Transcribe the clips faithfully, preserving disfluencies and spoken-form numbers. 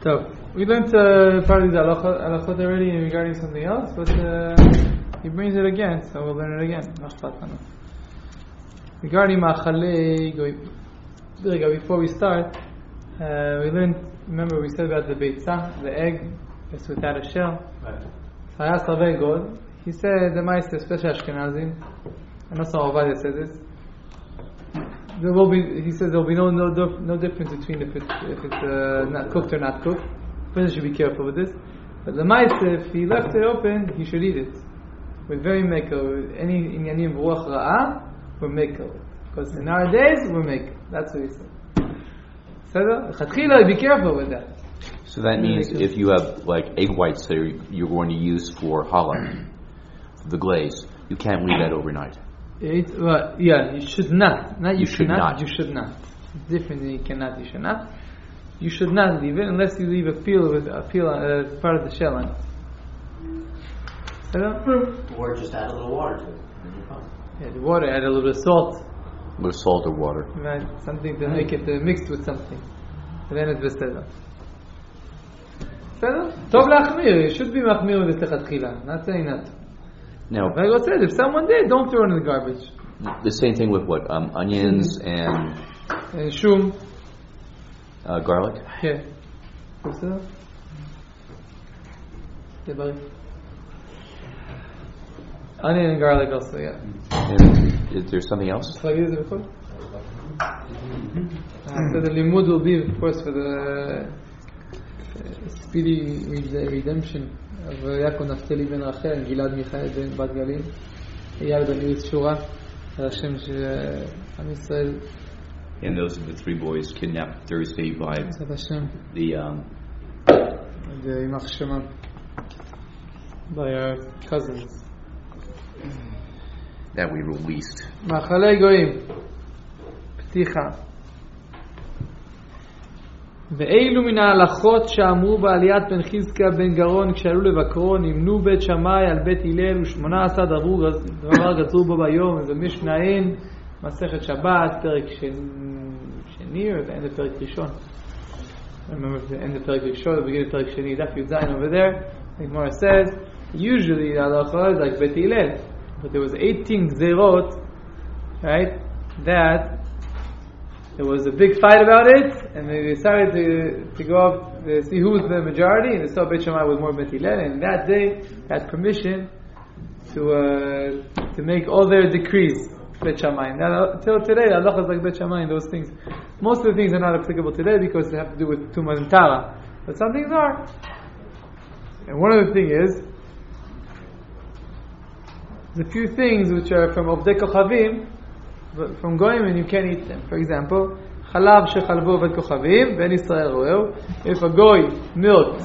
So, we learned uh, part of the halachot already regarding something else, but uh, he brings it again, so we'll learn it again. Regarding ma'achalei goyim, before we start, uh, we learned, remember we said about the beitzah, the egg, it's without a shell. So I asked Rabbi God, he said, the Meister, especially Ashkenazim, and also Ovadia said this, there will be, he says there will be no no no difference between if it's if it's uh, not cooked or not cooked. Person should be careful with this. But the Meister, if he left it open, he should eat it. We're very meko. Any inyanim v'ruach ra'ah, we're meko. Because in our days, we're meko. That's what he said. So, chatchila, be careful with that. So that means if you have like egg whites that you're going to use for challah, the glaze, you can't leave that overnight. It, well, yeah, you should not. Not you, you should, should not, not. You should not. It's different than you cannot. You should not. You should not leave it unless you leave a peel with a peel uh, part of the shell on it. Or just add a little water to it. Yeah, the water. Add a little bit of salt. A little salt or water. Right, something to make it uh, mixed with something. And then it's beseder. Beseder? Tov lachmir. You should be machmir with the lechatchila. Not saying that. Now, like I said, if someone did, don't throw it in the garbage. The same thing with what? Um, onions and... And shum. Uh, garlic? Yeah. What's that? Onion and garlic also, yeah. And is there something else? So the limud will be, of course, for the uh, speedy redemption of Yaakov Naftali ben Rachel and Gilad Michael ben Bat Galim. Eyal ben Yitzhura, Hashem Am Yisrael. And those are the three boys kidnapped Thursday by the um, the Yimach Shema, by our cousins that we released. Ma'achalei goyim pticha ואילו מן ההלכות שאמרו בעליית בן חזקיה בן גרון כשעלו לבקרו נמנו בית שמאי על בית הלל ושמונה עשר דבר גזרו בו ביום. זה משנהין מסכת שבת פרק שני or the end of פרק ראשון. I remember the end of פרק ראשון, the beginning of פרק שני, דף י"ז over there. The Gemara says usually the halacha is like beit hillel, but there was eighteen gzerot, right, that there was a big fight about it, and they decided to to go up to see who was the majority, and they saw Beit Shammai was more Beit Hillel, and that day had permission to uh, to make all their decrees Beit Shammai. Now, until today, Allah is like Beit Shammai and those things. Most of the things are not applicable today because they have to do with Tumah and Tara, but some things are. And one of the things is the few things which are from Ovdei Kochavim, from goyim, and you can't eat them. For example, chalav shechalvo vet kochavim, ben Israel roeu. If a goy milked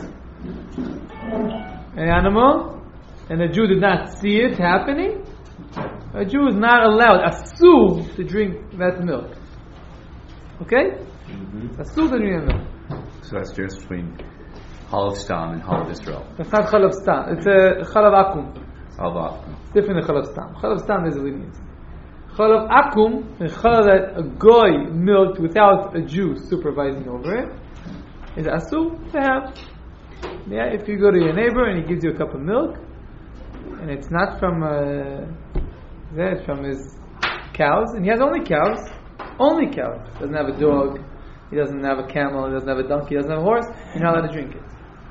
an animal and a Jew did not see it happening, a Jew is not allowed, asur, to drink that milk. Okay? Mm-hmm. Asur to drink that milk. So that's the difference between Chalav Stam and Chalav Israel. That's not chalav stam. It's a chalav akum. Chalav akum. It's different than chalav stam. Chalav stam is a lenient. Chalav akum, and chalav that a goy milked without a Jew supervising over it, is asur to have. Yeah, if you go to your neighbor and he gives you a cup of milk, and it's not from uh, it's from his cows, and he has only cows, only cows. He doesn't have a dog, he doesn't have a camel, he doesn't have a donkey, he doesn't have a horse. You're not allowed to drink it.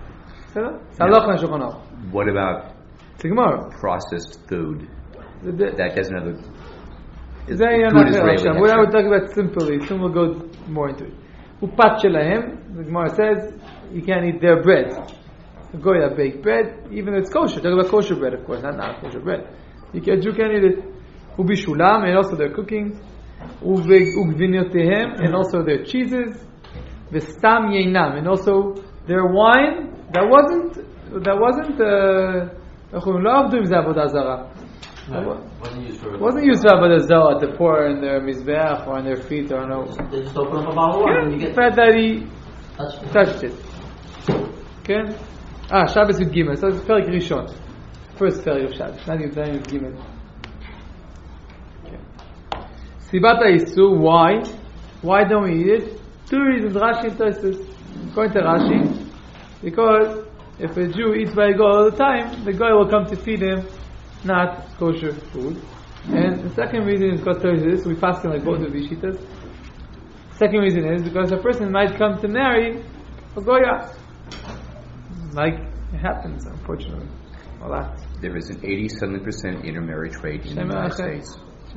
Now, what about processed food the, the, that doesn't have a Is that food Israeli? What I would talk about simply, soon we'll go more into it. Upat shelahem, the Gemara says, you can't eat their bread. You go to baked bread, even if it's kosher. Talk about kosher bread, of course, not not kosher bread. You can't, you can't eat it. Ubishulam, and also their cooking. Ugvinyotehem, and also their cheeses. Vestam yeinam, and also their wine that wasn't that wasn't uh wasn't used for wasn't used for Avodah Zarah to pour in their mizbeach or on their feet or no. They just open up a bottle of wine and you get the fact that he touched, touched it. Okay? Ah, Shabbos with Gimel. So it's Perek Rishon. First Perek of Shabbos. Not even with Gimel. Sibat HaYisur, why? Why don't we eat it? Two reasons. Rashi and Tosfos. According to Rashi, Because if a Jew eats by a goy all the time, the goy will come to feed him not kosher food. And the second reason is because of this, we fast like both of these shitas. Second reason is because a person might come to marry a goya. Like it happens, unfortunately. A lot. There is an eighty-seven percent intermarriage rate in the United States.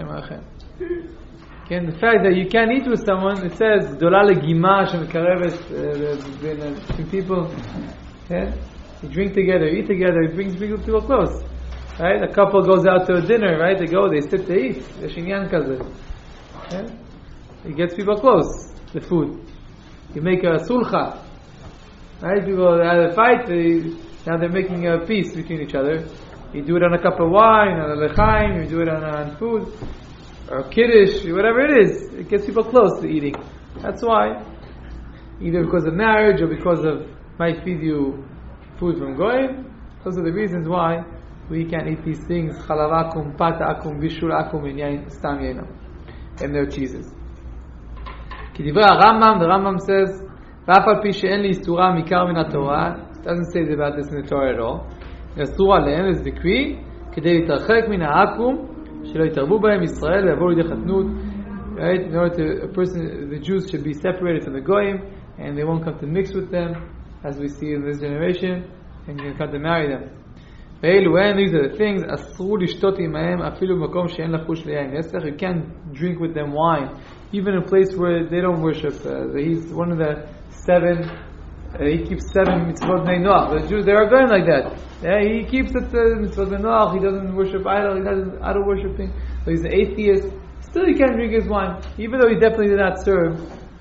Again, the fact that you can't eat with someone, it says, Gdola legima shemekarevet between people. Okay? You drink together, eat together, it brings people close. Right? A couple goes out to a dinner, right? They go, they sit to eat. There's inyan kaze. Okay? It gets people close, the food. You make a sulcha. Right? People had a fight, they, now they're making a peace between each other. You do it on a cup of wine, on a lechaim, you do it on, on food, or kiddush, whatever it is. It gets people close to eating. That's why. Either because of marriage or because of might feed you food from goyim. Those are the reasons why we can't eat these things. Chalavakum, pataakum, bishulakum, and yain, stam yainam. And their cheeses. Kidivra Rambam, the Rambam says, V'af al pi she'en li istura mikar min haTorah. It doesn't say about this in the Torah at all. אסור עליהם, is decree, כדי להתרחק מן העכו"ם, שלא יתערבו בהם ישראל ויבואו לידי חתנות. Right? In order to, a person, the Jews should be separated from the goyim, and they won't come to mix with them, as we see in this generation, and you can come to marry them. ואלו הן, these are the things, אסור לשתות עמהם, אפילו במקום שאין לחוש ליין נסך. You can't drink with them wine, even in a place where they don't worship. Uh, he's one of the seven. Uh, he keeps seven mitzvot bnei Noach. The Jews, they are going like that. Yeah, he keeps it uh, mitzvot bnei Noach. He doesn't worship idol. He doesn't idol worshiping. So he's an atheist. Still, he can't drink his wine, even though he definitely did not serve.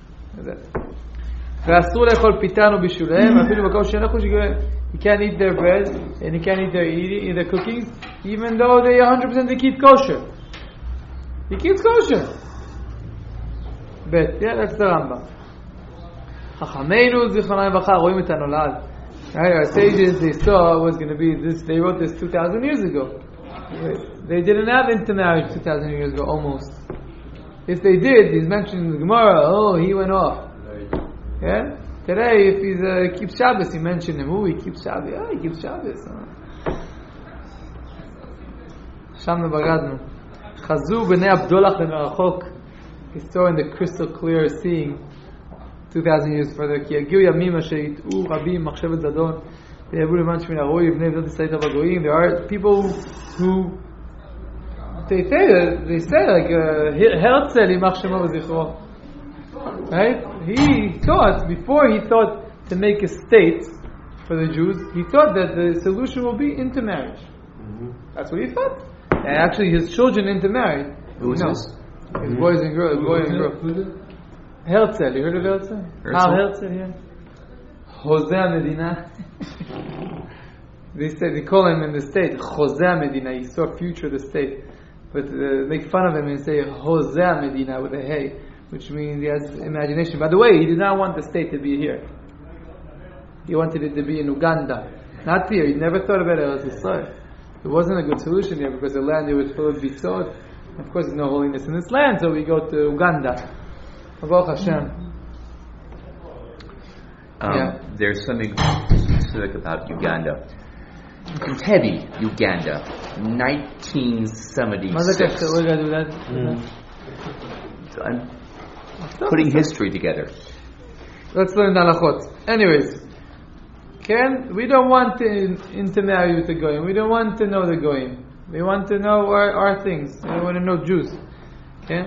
ואסור לאכול פיתן ובישולהם, אפילו במקום שאין לחוש גויים. He can't eat their bread and he can't eat their eating, their cookies, even though they one hundred percent they keep kosher. He keeps kosher. Bet, yeah, that's the Rambam. חכמינו זיכרונם לברכה רואים את הנולד. Our sages, they saw was going to be this. They wrote this two thousand years ago. They didn't have intermarriage two thousand years ago, almost. If they did, he's mentioned in the Gemara. Oh, he went off. Yeah. Today, if he uh, keeps Shabbos, he mentioned him. Oh, he keeps Shabbos. Yeah, he keeps Shabbos. Sham Bagadnu. Chazu b'nei Abdullah l'merachok. He saw in the crystal clear seeing. two thousand years further, כי יגיעו ימים אשר יטעו רבים מחשבת זדון ויעברו למען שמן הרוי ובני בנות ישראל בגויים. There are people who they say they say like Herzl יימח שמו וזכרו. Right? He thought, before he thought to make a state for the Jews, he thought that the solution will be intermarriage. Mm-hmm. That's what he thought. And actually his children intermarried. Who is no. this? His boys and girls, boys and girls. Herzl, you heard of Herzl? How Herzl, yeah. Hosea Medina. They say, they call him in the state Hosea Medina. He saw future of the state. But uh, make fun of him and say Hosea Medina with a hey, which means he has imagination. By the way, he did not want the state to be here. He wanted it to be in Uganda. Not here. He never thought about Eretz Yisrael. It wasn't a good solution here because the land here was full of bitzot. Of course, there's no holiness in this land, so we go to Uganda. Baruch Hashem. Um, yeah. There's something specific about Uganda. Entebbe, Uganda, nineteen seventy-six. Mm. I'm putting history together. Let's learn halachot. Anyways, Ken, we don't want to intermarry with the goyim. We don't want to know the goyim. We want to know our, our things. We want to know Jews. Okay?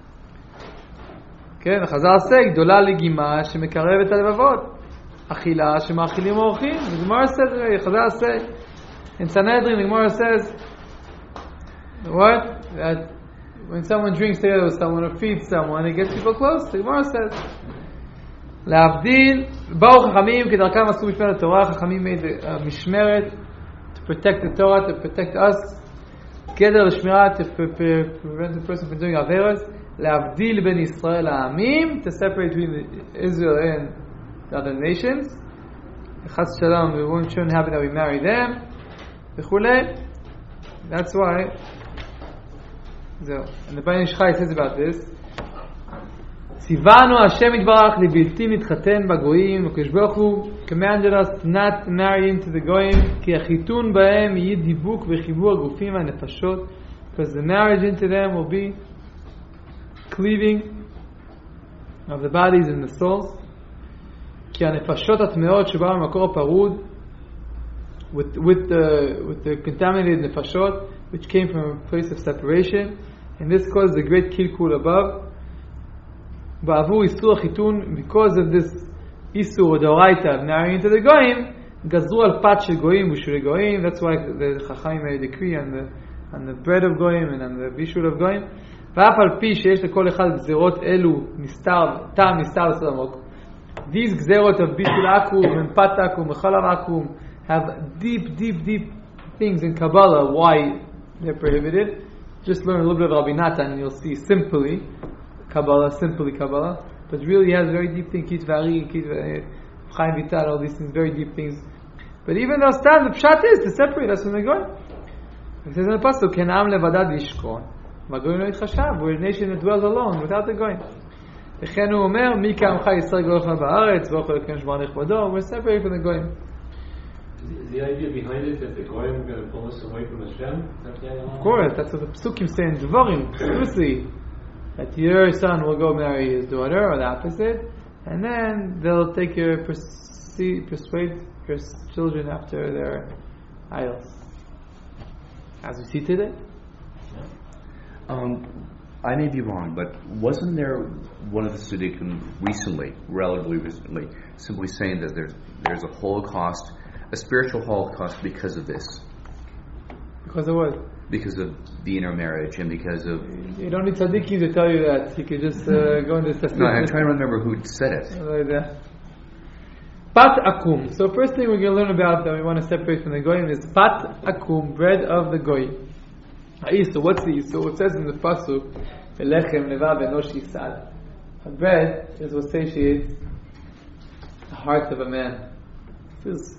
כן, החז"ל say, גדולה לגימה שמקרבת הלבבות, אכילה שמאכילים אורחים. The Gemara says, החז"ל say, in Sanhedrin, the Gemara says, what? That when someone drinks together with someone or feeds someone, it gets people close. The Gemara says, להבדיל, באו חכמים כדרכם עשו משמרת התורה, חכמים made a משמרת to protect the Torah, to protect us, גדר לשמירה, to prevent the person from doing עבירות, להבדיל בין ישראל העמים, to separate between Israel and the other nations. חס שלום, we won't shouldn't happen that we marry them, וכולי. That's why. So, and the Bnei Ish Chai says about this. ציוונו השם יתברך לבלתי נתחתן בגויים, הקדוש ברוך הוא commanded us not to marry into the goyim, כי החיתון בהם יהיה דיבוק וחיבור הגופים והנפשות, because the marriage into them will be cleaving of the bodies and the souls, כי הנפשות הטמאות שבאו במקור הפרוד, with, with, the, with the contaminated nefashot, which came from a place of separation, and this caused a great kilkul above. בעבור איסור החיתון, because of this איסור דאורייתא of marrying into the goyim, גזרו על פת של גויים ושל גויים. That's why the חכמים made a decree on the, on the bread of goyim and on the bishul of goyim. ואף על פי שיש לכל אחד גזרות אלו מסתר, טעם מסתר לסוד עמוק, these גזרות of בישול עקום and פת עקום וחלב עקום have deep, deep, deep things in Kabbalah why they're prohibited. Just learn a little bit of Rabbi Natan and you'll see simply Kabbalah, simply Kabbalah, but really has very deep things, Kitvari, Chaim Vital, all these things, very deep things. But even though stand, the pshat is to separate us from the goyim. It says in the pasuk, "Kenam levadad yishkon, v'goyim lo yitchashav." We're a nation that dwells alone without the goyim. V'chen hu omer, "Mi ka'amcha Yisrael goyim ba'aretz, v'ochel Elokeinu shemar nechvado." We're separated from the goyim. Is the idea behind it that the goyim are going to pull us away from Hashem? Of course, that's what the psukim say in Dvarim, explicitly. That your son will go marry his daughter, or the opposite, and then they'll take your persuade, persuade your children after their idols, as we see today. Um, I may be wrong, but wasn't there one of the Tzaddikim recently, relatively recently, simply saying that there's there's a Holocaust, a spiritual Holocaust because of this? Because of what? Because of the intermarriage and because of... You don't need tzaddikim to tell you that. You could just uh, go into the... No, I'm trying to remember who said it. Like that. Pat akum. So first thing we're going to learn about that we want to separate from the goyim is pat akum, bread of the goyim. So what's the so it says in the pasuk, Elechem leva benosh yisad. A bread is what satiates the heart of a man. Feels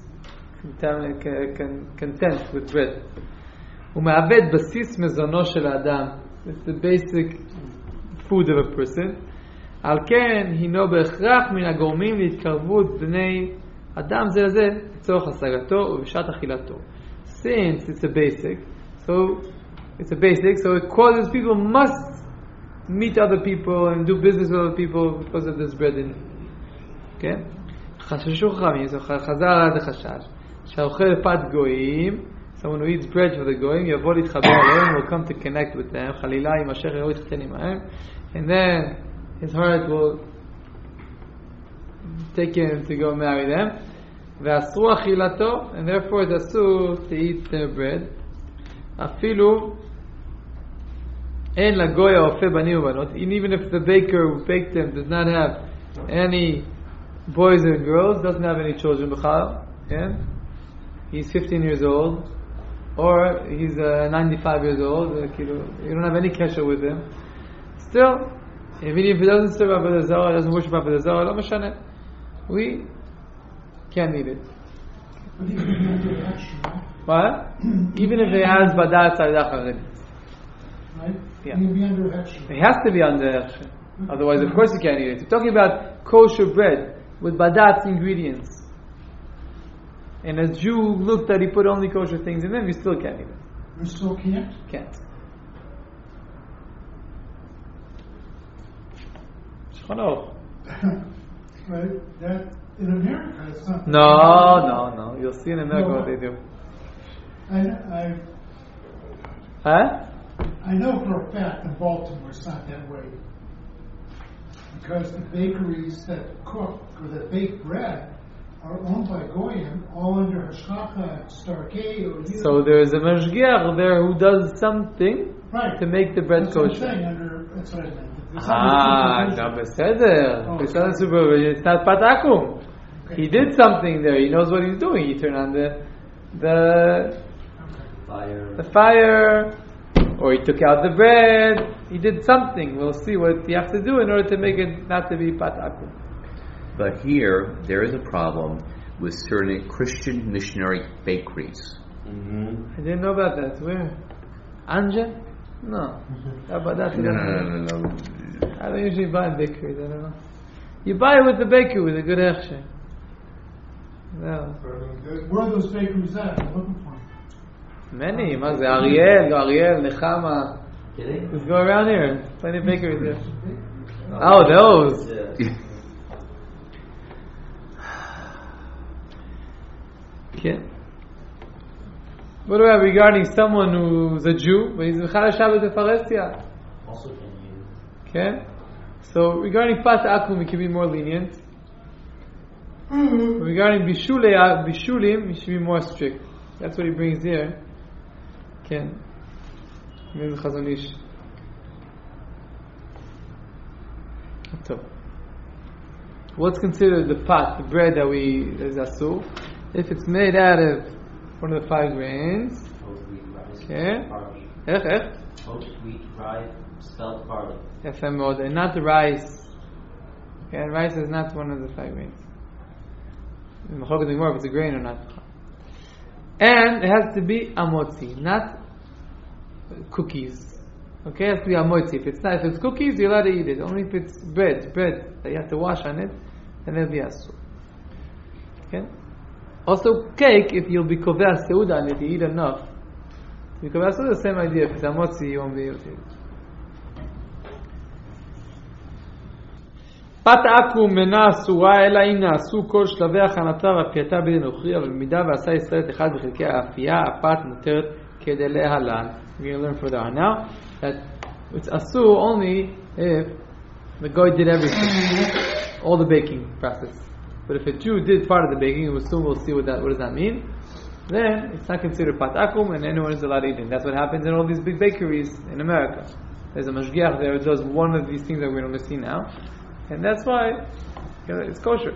content with bread. ומעבד בסיס מזונו של האדם. It's the basic food of a person. על כן, הינו בהכרח מן הגורמים להתקרבות בני אדם זה לזה לצורך השגתו ובשעת אכילתו. Since it's a basic, so it's a basic, so it causes people must meet other people and do business with other people because of this bread in it. Okay? חששו חכמים, so חזר עד החשש, שהאוכל פת גויים, someone who eats bread for the goyim, יבוא להתחבר אליהם, will come to connect with them, חלילה עם אשר יראו יתחתן עמהם, and then his heart will take him to go marry them, ואסרו אכילתו, and therefore it's אסור to eat their bread, אפילו אין לגוי האופה בנים ובנות, and even if the baker who baked them does not have any boys and girls, doesn't have any children בכלל, yeah? He's fifteen years old, or he's uh, ninety-five years old, uh, you don't have any kesher with him, still, even if he doesn't serve Avodah Zarah, doesn't worship Avodah Zarah, lo mashane, we can't eat it. What? Even if he has badat tzadach already. Right? Yeah. He'll be under Hechsher. It has to be under Hechsher. Otherwise, of course, you can't eat it. We're talking about kosher bread with badat ingredients. And a Jew looked at, he put only kosher things in them, you still can't eat it. You still can't? Can't. Shchonoch. Right? That, in America, it's not. No, no, no. You'll see in America No. what they do. I, I, Huh? I know for a fact in Baltimore it's not that way. Because the bakeries that cook or that bake bread are owned by Goyim, all under Hashgacha, Starkei, or you. So there is a mashgiach there who does something right. to make the bread That's what I'm kosher. saying, under, that's what I meant. There's Ah, under now supervision. beseder. Oh. It's not supervision. It's not patakum. Okay. He did something there. He knows what he's doing. He turned on the the Fire. the fire, or he took out the bread. He did something. We'll see what you have to do in order to make it not to be patakum. But here, there is a problem with certain Christian missionary bakeries. Mm-hmm. I didn't know about that. Where? Anja? No. How about that? No, no, no, no, no. I don't usually buy in bakeries, I don't know. You buy it with the bakery with a good hechsher. No. Where are those bakeries at? I'm looking for them. Many. מה זה? Ariel, go Ariel, Nechama. Kidding? Just go around here. Plenty of bakeries here. Oh, those. Yeah. Okay. What about regarding someone who's a Jew, but he's Mechal Shabbat Efarestia? Also can you? Okay. So regarding Pat Akum, it can be more lenient. Regarding Bishule, Bishulim, it should be more strict. That's what he brings here. Okay. Maybe Chazon Ish. So, what's considered the pot, the bread that we is asur? If it's made out of one of the five grains. Oat, wheat, rice, Okay. barley. Ech, ech. Oat, wheat, rye, spelt barley. Yafeh mod, and not the rice. Okay, and rice is not one of the five grains. Machloket Gemara if it's a grain or not. And it has to be amotzi, not cookies. Okay, it has to be amotzi. If it's not, if it's cookies, you're allowed to eat it. Only if it's bread, bread that you have to wash on it, then it'll be asur. Okay. Also, cake, if you'll be koveh seuda on it, you eat enough. You koveh seuda, the same idea. If it's amotzi, you won't be able to eat. פת עכו"ם אינה אסורה אלא אם נעשו כל שלבי הכנתה והפייתה בדין נוכרי, אבל במידה ועשה ישראל את אחד בחלקי האפייה, הפת מותרת כדי להלן. We're going to learn further on now that it's asur only if the guy did everything, all the baking process. But if a Jew did part of the baking, and soon we'll see what that what does that mean, then it's not considered pat akum, and anyone is allowed to eat it. That's what happens in all these big bakeries in America. There's a mashgiach there who does one of these things that we're going to see now. And that's why it's kosher.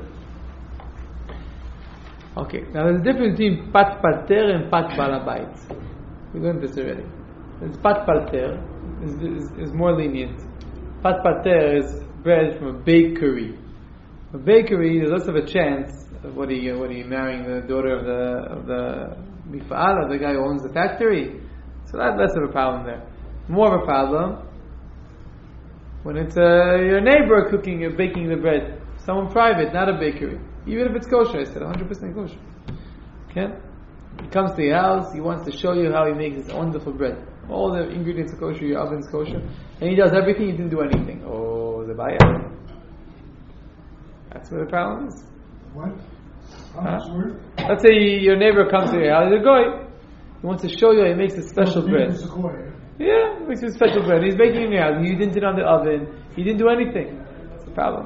Okay, now there's a difference between pat palter and pat balabait. We learned this already. It's pat palter is, is, is more lenient. Pat palter is bread from a bakery. A bakery, there's less of a chance of what are you, what are you marrying the daughter of the of the mifal, of the guy who owns the factory. So that's less of a problem there. More of a problem when it's uh, your neighbor cooking or baking the bread, someone private, not a bakery. Even if it's kosher, I said one hundred percent kosher. Okay? He comes to your house, he wants to show you how he makes this wonderful bread. All the ingredients are kosher, your oven's kosher, and he does everything, he didn't do anything. Oh, the bayah. That's where the problem is. What? Huh? Huh? Let's say your neighbor comes to your house, he's a goy. He wants to show you how he makes a special bread. Yeah, he makes a special bread. He's baking in your house. You didn't it on the oven. He didn't do anything. That's the problem.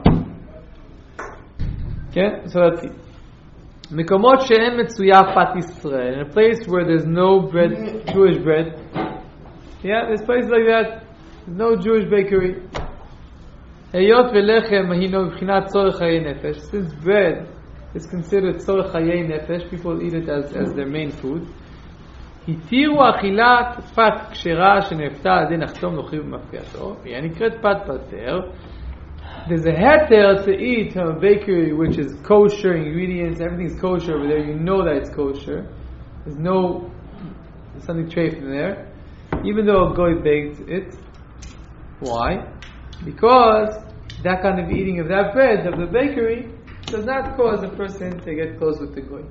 Okay, so let's see. Mekomot she'en metzuya pat Yisrael. In a place where there's no bread, Jewish bread. Yeah, there's places like that. There's no Jewish bakery. Heyot velechem hino b'chinat tzorech hayei nefesh. Since bread is considered tzorech hayei nefesh, people eat it as, as their main food. התירו אכילת פת כשרה שנאפתה על ידי נחתום נוכרי במפקיעתו, היא נקראת פת פלטר. There's a heter to eat from a bakery which is kosher ingredients, everything's kosher over there, you know that it's kosher. There's no something treif in there, even though a goy baked it. Why? Because that kind of eating of that bread of the bakery does not cause a person to get close with the goy.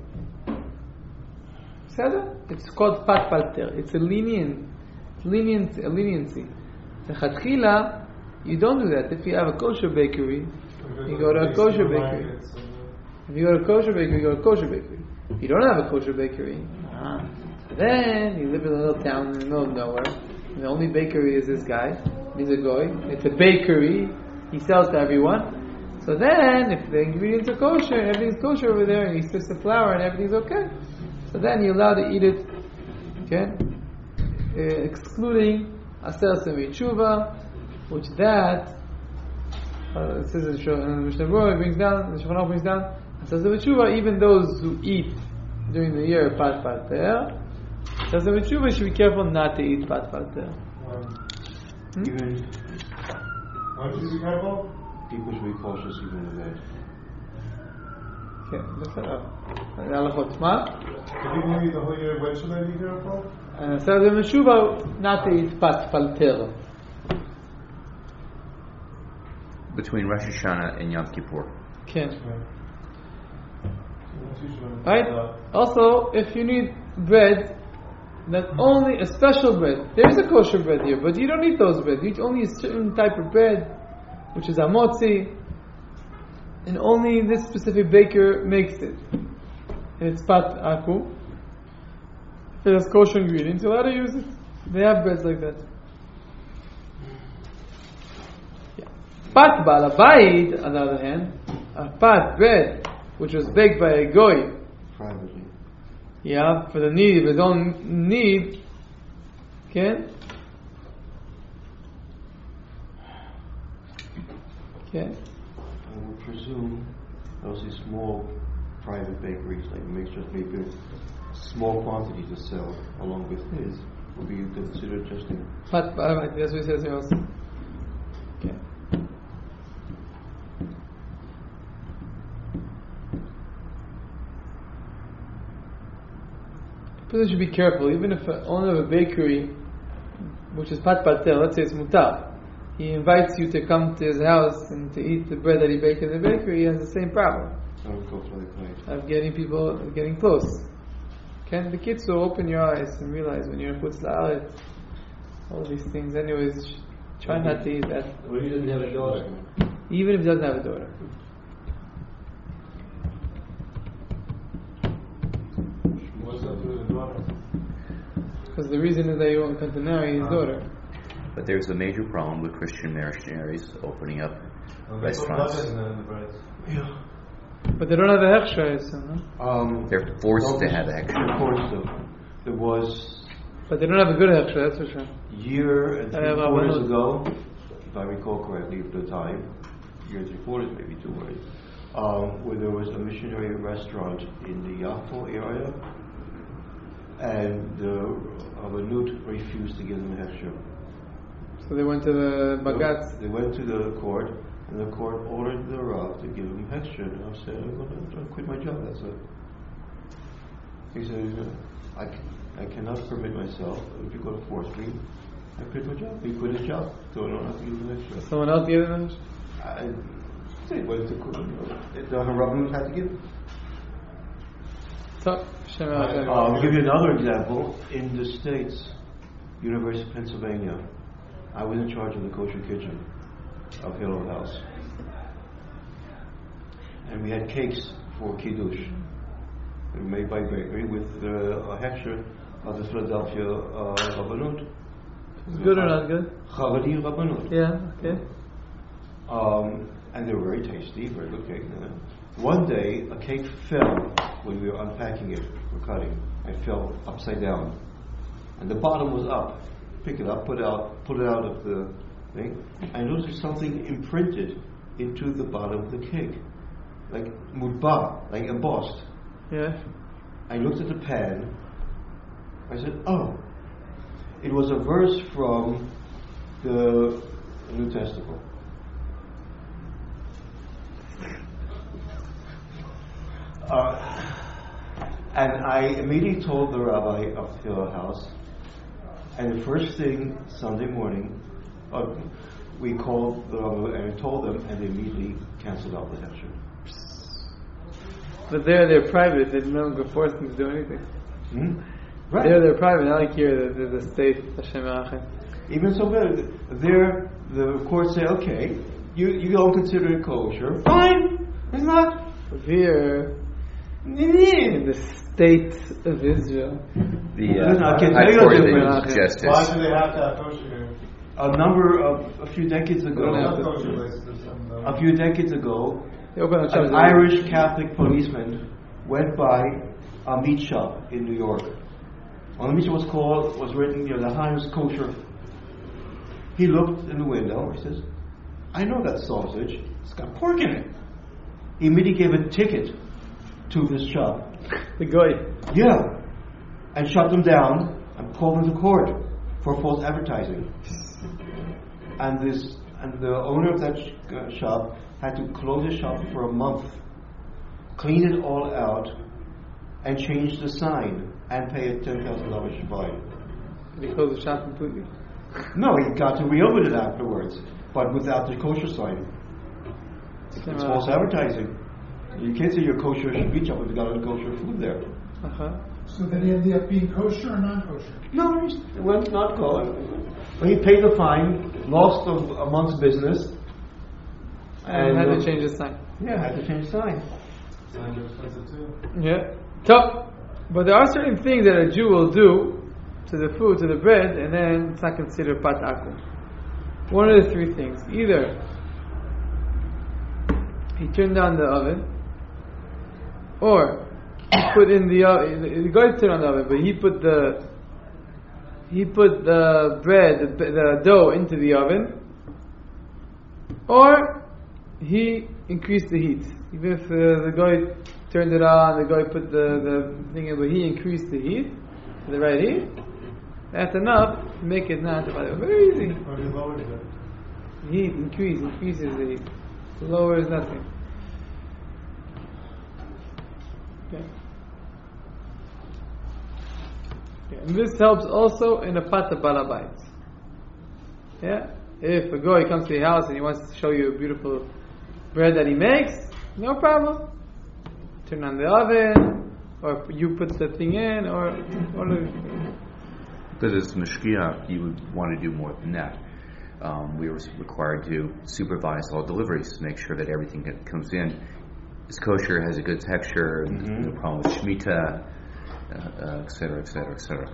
It's called pat palter. It's a lenient, lenient, a leniency. Lechatchila, you don't do that. If you have a kosher bakery, you go to a kosher bakery. If you go to a kosher bakery, you go to a kosher bakery. If you don't have a kosher bakery, then you live in a little town in the middle of nowhere. And the only bakery is this guy. He's a goy. It's a bakery. He sells to everyone. So then, if the ingredients are kosher, everything's kosher over there, and he sifts the flour, and everything's okay. So then you're allowed to eat it, okay? Uh, excluding Aser Semei Tshuva, which that, uh, it says in the Mishnah Berurah, brings down, the Shulchan Aruch brings down, Aser Semei Tshuva, even those who eat during the year Pat Palter, Aser Semei Tshuva should be careful not to eat Pat Palter. Hmm? Even, why should you be careful? People should be cautious even with that. כן, בסדר. להלכות, מה? People eat the whole year, when should they be careful? Aser Semei Tshuva, not to eat pat palter. between Rosh Hashanah and Yom Kippur. Ken. Right? Also, if you need bread, not only a special bread. There is a kosher bread here, but you don't eat those bread. You eat only a certain type of bread, which is amotzi, and only this specific baker makes it. And it's pat aku. It has kosher ingredients. You're allowed to use it. They have breads like that. Yeah. Pat balabayit, on the other hand, a pat bread, which was baked by a goy, privately. yeah, for the need of his own need, okay? Okay. I would presume those are small private bakeries, like makes just maybe a small quantity to sell along with his, would be considered just in. Pat balabayit, that's what he says here also. Okay. People should be careful, even if the owner of a bakery, which is pat patel, let's say it's mutar, he invites you to come to his house and to eat the bread that he baked in the bakery, he has the same problem I would go for the plate. of getting people, of getting close. Can the kids will open your eyes and realize when you're in Chutz La'aretz, all these things. Anyways, try not to eat that. What if he doesn't have a daughter? Even if he doesn't have a daughter. What's up with the daughter? Because the reason is that you won't come to marry his daughter. But there's a major problem with Christian missionaries opening up Well, restaurants. in the bread. Yeah. But they don't have a hechsher, so, no? Um, They're forced to have They're extra. forced to. There was But they don't have a good hechsher, that's for sure. year and I three have a quarters one- ago, if I recall correctly, at the time, year and three quarters, maybe two words, um, where there was a missionary restaurant in the Yaffo area, and the Rabanut refused to give them a hechsher. So they went to the Bagatz. They went to the court, and the court ordered the Rav to give them hechsher. And I said, I'm going to quit my job, that's it. He said, I, I cannot permit myself, if you're going to force me, I quit my job. He quit his job, so I don't have to give him hechsher. Someone else gave them a hechsher? I say, well, the, the Rabbinut had to give it. So, Shem Hashem. I'll give you another example. In the States, University of Pennsylvania, I was in charge of the kosher kitchen of Hillel House. And we had cakes for Kiddush. They were made by bakery with uh, a hechsher of the Philadelphia uh, Rabbanut. Is good or not good? Chavadi Rabbanut. Yeah, okay. Um, and they were very tasty, very good cake. Uh, one day, a cake fell when we were unpacking it for cutting. It fell upside down, and the bottom was up. Pick it up, put it out, pull it out of the thing. I noticed something imprinted into the bottom of the cake, like mudba, like embossed. Yeah. I looked at the pan. I said, "Oh, it was a verse from the New Testament." Uh, and I immediately told the rabbi of the Hillel House, and the first thing Sunday morning, uh, we called the rabbi and told them, and they immediately canceled out the hechsher. But there they're private, they don't go force them to do anything. Hmm? Right. There they're private, not like here, the, the, the state, Hashem Hashem. Even so, there the court say, okay, you you don't consider it kosher. Fine, it's not. Here, in the state of Israel, The Listen, I uh, can High tell you Court the of difference. Justice. Why do they have to have kosher here? A number of a few decades Don't ago, have to- Kosher places or something, though. a few decades ago, they open on Shabbos. an Irish Catholic policeman went by a meat shop in New York. On the meat shop was called was written, you know, the Heinz Kosher. He looked in the window. He says, "I know that sausage. It's got pork in it." He immediately gave a ticket to this shop. The goy. Yeah, and shut them down and called them to court for false advertising. And this and the owner of that sh- uh, shop had to close his shop for a month, clean it all out, and change the sign and pay a ten thousand dollars fine. They closed the shop completely. No, he got to reopen it afterwards, but without the kosher sign. It's false advertising. You can't say you're kosher shmita if you've got unkosher food there. Uh-huh. So then he ended up being kosher or non-kosher? No, it went not kosher. When he paid the fine, lost a, a month's business, And, and had uh, to change the sign. Yeah, had to change the sign. Signs are expensive too. Yeah. So, but there are certain things that a Jew will do to the food, to the bread, and then it's not considered pat akum. One of the three things. Either he turned on the oven, or he put in the oven, the guy turned on the oven, but he put the he put the bread, the, the dough into the oven, or he increased the heat. Even if uh, the guy turned it on, the guy put the, the thing in, but he increased the heat, the right heat, that's enough to make it not very easy. Or he lowered it. Heat increase, increases the heat. Lowers nothing. Okay. Okay. And this helps also in a pata balabait. Yeah? If a guy comes to your house and he wants to show you a beautiful bread that he makes, no problem. Turn on the oven, or you put the thing in, or whatever. Because as mashgiach, you would want to do more than that. Um, we were required to supervise all deliveries to make sure that everything that comes in is kosher, has a good texture, Mm-hmm. no problem with shmita, uh, uh, et cetera, et cetera, et cetera.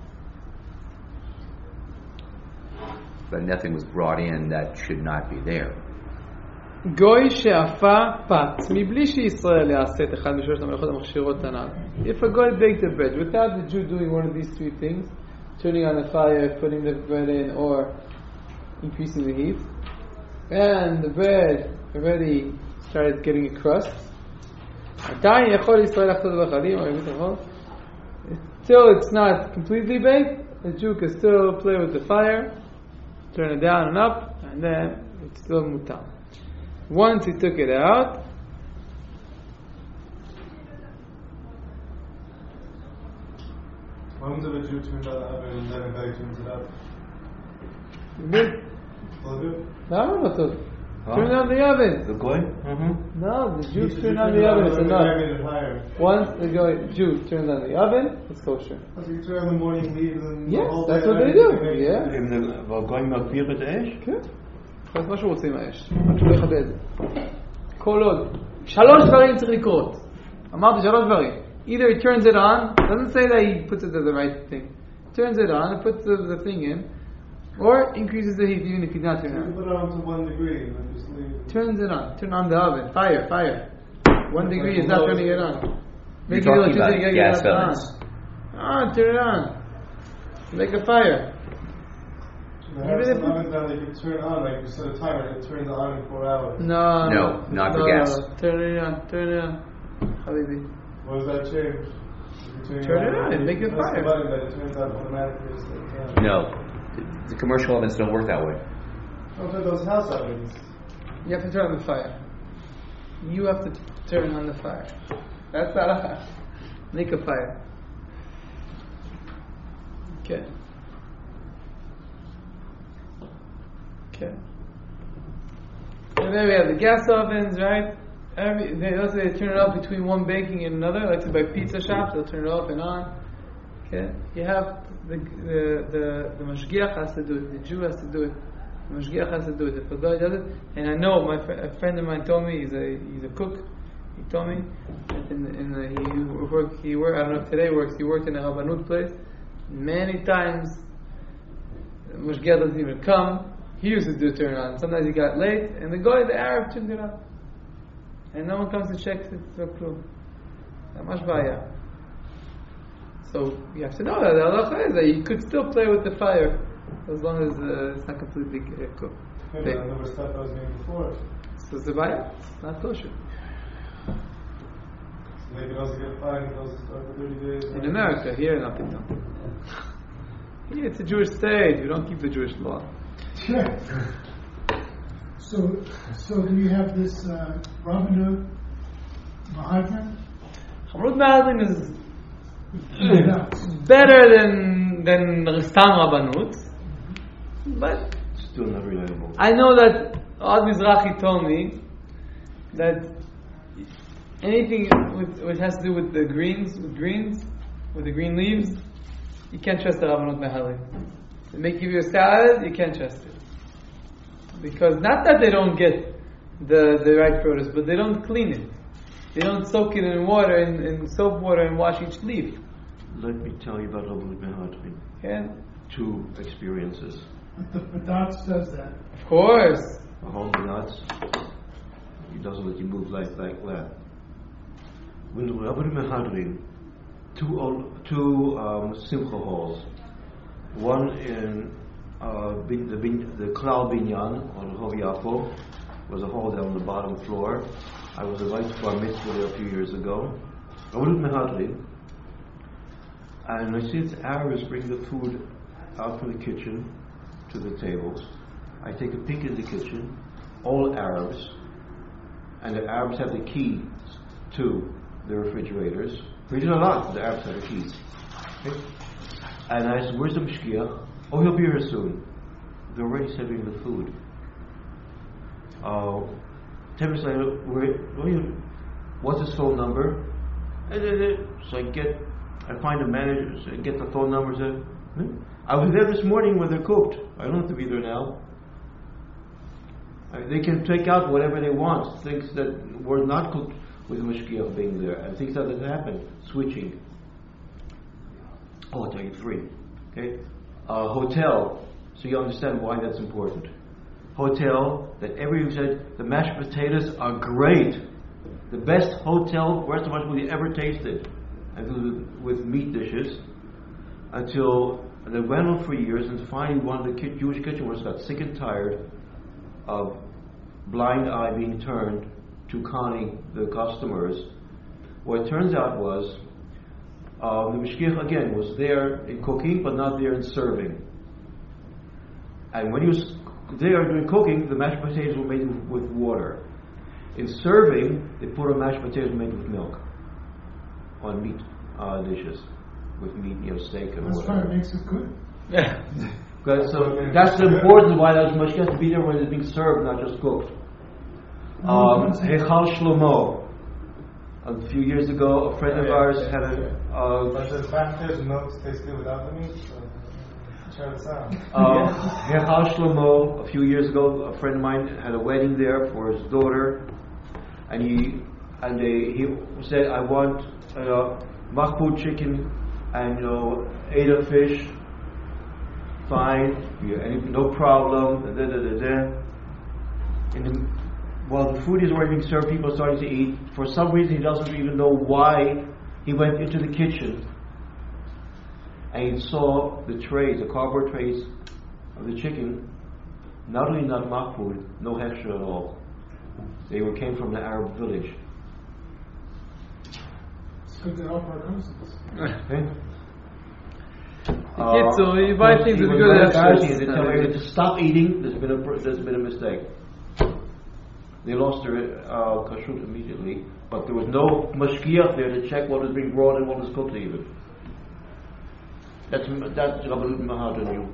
But nothing was brought in that should not be there. גוי שאפה פת מבלי שישראל יעשה את אחד משלושת המלאכות המכשירות הנ"ל. If a guy baked the bread without the Jew doing one of these three things, turning on the fire, putting the bread in, or increasing the heat, and the bread already started getting a crust, עדיין יכול ישראל לחטוא בחלים, till it's not completely baked, the Jew can still play with the fire, turn it down and up, and then it's still mutar. Once he took it out, What happens if a Jew turns on the oven and then a guy turns it up? good. All good? No, no, no. Huh? Turn on the oven. The goy? Mm-hmm. No, the Jew If turn you on turn the oven. it It's on, enough. the guy made it higher. Once the guy, Jew turns on the oven, it's kosher. So you turn on the morning, leave, and Yes, the whole that's day what they everything do. makes- Yeah. אם the- והגוי מגביר את האש? כן. אז מה שהוא רוצה עם האש. רק שלא יכבה את זה. כל עוד. שלוש דברים צריך לקרות. אמרתי שלוש דברים. Either he turns it on, doesn't say that he puts it to the right thing. Turns it on and puts the, the thing in, or increases the heat even if he's not You turning can it put it on to one degree and then just leave. on. Turns it on. Turn on the oven. Fire, fire. One degree is not turning it on. You're Make talking it about electricity, gas get it ovens. on. On, turn it on. Make a fire. The Even house if and it- ovens now they can turn on, like you set a timer, it turns on in four hours. No, No, not for no, gas. Turn it on, turn it on. Habibi. What does that change? If you Turn it your on and make it press fire. the button, but it turns on automatically. at the same time. No, the, the commercial ovens don't work that way. What about those house ovens? You have to turn on the fire. You have to turn on the fire. That's halakha. Make a fire. Okay. Okay. And then we have the gas ovens, right? Every, they also they turn it off between one baking and another. Like to buy pizza shops, they'll turn it off and on. Okay. You have the the the, the mashgiach has to do it. The Jew has to do it. The mashgiach has to do it. If a guy does it, and I know my fr- a friend of mine told me he's a he's a cook. He told me that in, in the, he worked he worked I don't know if today works. He worked in a rabbanut place. Many times, the mashgiach doesn't even come. He used to do turn on. Sometimes he got late, and the guy, the Arab, turned it on. And no one comes to check it. So cool. Much baya. So you have to know that the halacha is that you could still play with the fire as long as uh, it's not completely uh, cooked. Yeah, but I never stuff I was making before. So it's the baya. It's not kosher. So they can also get fined for those for thirty days. In America, here in Apitam. Here it's a Jewish state. We don't keep the Jewish law. So, so do you have this uh, Rabbanut Mahadran? Hamrut Ma'adin is Yeah. better than than Stam Rabbanut, but Still not reliable. I know that Ad Mizrahi told me that anything with, which has to do with the greens, with greens, with the green leaves, you can't trust the Rabbanut Mehalim. They make you a salad, you can't trust it. Because not that they don't get the, the right produce, but they don't clean it. They don't soak it in water, in, in soap water, and wash each leaf. Let me tell you about Rabbanut Mehalim. Yeah. Two experiences. But the Badatz does that. Of course. A whole nuts. He doesn't let you move like like that. When Rabbanut Mehalim, two old, two um, simcha halls, one in uh, bin, the bin, the Klal Binyan on Rehov Yaakov, was a hall down on the bottom floor. I was invited to our mitzvah there a few years ago. Rabbanut Mehalim, and I see the Arabs bring the food out from the kitchen to the tables. I take a peek in the kitchen, all Arabs, and the Arabs have the key to the refrigerators. We did a lot, the Arabs have the keys. Okay? And I said, where's the mashkiach? Oh, he'll be here soon. They're already serving the food. Uh, ten minutes later, where, where you, what's his phone number? So I get, I find the manager, so I get the phone number, say, hmm? I was there this morning when they're cooked. I don't have to be there now. I, they can take out whatever they want, things that were not cooked with the mashkiach being there, and things that have happened, switching. Oh, I'll tell you three. Okay? Uh, hotel, so you understand why that's important. Hotel, that everyone said, the mashed potatoes are great. The best hotel restaurant we ever tasted. And with, with meat dishes. Until they went on for years, and finally one of the ki- Jewish kitchen workers got sick and tired of blind eye being turned to conning the customers. What it turns out was uh, the mashkiach again was there in cooking, but not there in serving. And when he was there doing cooking, the mashed potatoes were made with water. In serving, they put on mashed potatoes made with milk on meat uh, dishes, with meat, you know, steak and That's whatever. why it makes it good. Yeah. Okay, so that's the important why that mashkiach has to be there when it's being served, not just cooked. Um, Heichal Shlomo. A few years ago, a friend of ours had a. Uh, But the fact is, milk tastes good without the meat. So try this out. uh, Heichal Shlomo. A few years ago, a friend of mine had a wedding there for his daughter, and he and they, he said, "I want uh, machpud chicken and you know, Ada fish." Fine, yeah, any, no problem. Da, da, da, da. And then, while the food is already being served, people are starting to eat. For some reason, he doesn't even know why. He went into the kitchen and he saw the trays, the cardboard trays of the chicken. Not only not machpud, no hechsher at all. They were came from the Arab village. It's good to help our cousins. Okay. Uh, so you buy things with with good embarrassing. They hechsher. tell everyone to stop eating. There's been a there's been a mistake. They lost their uh, kashrut immediately, but there was no mashkiach there to check what was being brought and what was cooked even. That's that's Rabbanut Mehalim.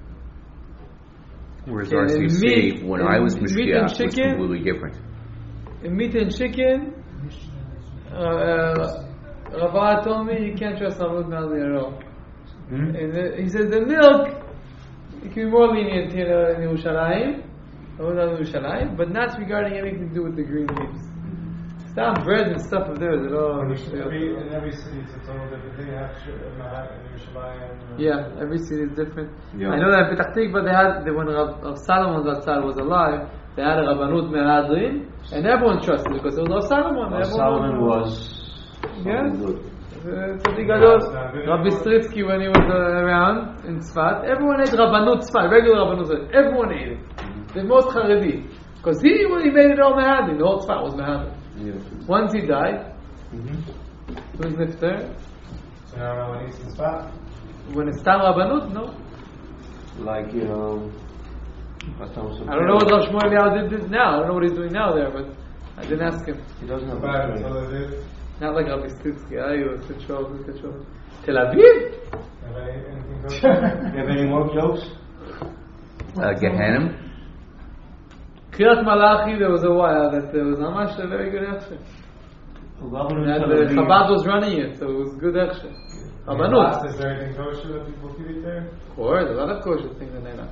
Whereas Okay, R C C, meat- when I was meat and Mashgiach, was chicken? completely different. In meat and chicken, uh, uh, Rava told me you can't trust Rabbanut Mehalim at all. Hmm? And the, he says the milk, it can be more lenient here in Yerushalayim, but not regarding anything to do with the green leaves. Stop bread and stuff of theirs at all. Every, in every city, it's a total different thing. You have Yerushalayim. Yeah, every city is different. Yeah. I know that in Petach Tikva they had, they, when Rav, Rav Salomon Zatzal was alive, they had a Rabbanut Mehalim, and everyone trusted because it was Rav Salomon. Well, everyone Solomon was Yeah. something good. Tzaddik Gadol, Rabbi Stritsky when he was uh, around in Tzfat, everyone ate Rabbanut Tzfat, regular Rabbanut Tzfat, everyone ate it. The most Haredi. Because he, well, he made it all Mehadim, the whole Tzfat was Mehadim. Yeah. Once he died, Mm-hmm. it was Nifter. So now no one eats the spot. When it's Tam Rabbanut, no. Like, you know, I don't know what Rav Shmuel Eliyahu did now, I don't know what he's doing now there, but I didn't ask him. He doesn't have Bad a until it is. Not like Rabbi Stritsky, Ayu, Sechov, Sechov. Tel Aviv? Have any- anything goes? You have any more jokes? Uh, Gehanim? Kiryat Malachi, there was a while that there was Amash a very good Hechsher. And uh, Chabad was running it, so it was good Hechsher. Rabbanut. Is there anything kosher that people can eat there? Of course, a lot of kosher things in there.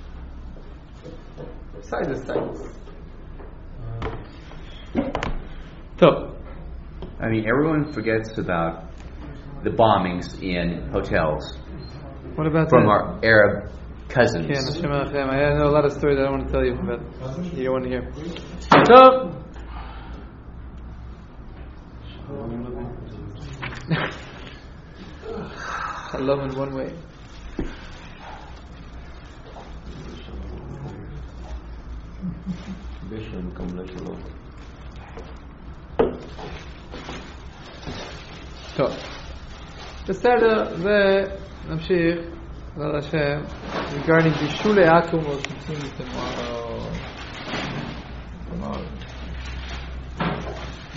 Besides the sites. So, I mean, everyone forgets about the bombings in hotels what about from that? our Arab cousins. Yeah, Hashem Alachem. I know a lot of stories I don't want to tell you, but you don't want to hear. So, I love in one way. טוב, בסדר, ונמשיך, בעזרת השם, regarding בישולי עכו"ם, we'll continue tomorrow.